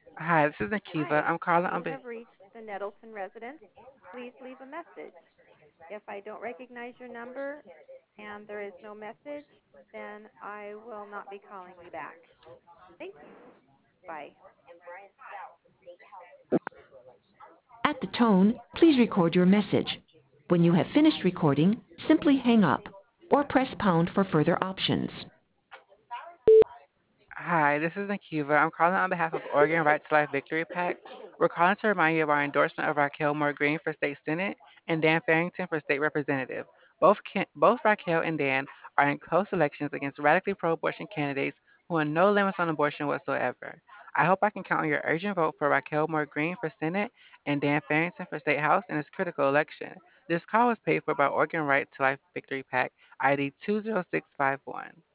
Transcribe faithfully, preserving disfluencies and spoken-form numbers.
Hi, this is Nakiva. Hi, I'm calling on you behalf. have reached the Nettleton residence. Please leave a message. If I don't recognize your number and there is no message, then I will not be calling you back. Thank you. Bye. At the tone, please record your message. When you have finished recording, simply hang up or press pound for further options. Hi, this is Nakiva. I'm calling on behalf of Oregon Right to Life Victory PAC. We're calling to remind you of our endorsement of Raquel Moore Green for State Senate and Dan Farrington for State Representative. Both can, both Raquel and Dan are in close elections against radically pro-abortion candidates who have no limits on abortion whatsoever. I hope I can count on your urgent vote for Raquel Moore Green for Senate and Dan Farrington for State House in this critical election. This call was paid for by Oregon Right to Life Victory PAC, I D two zero six five one.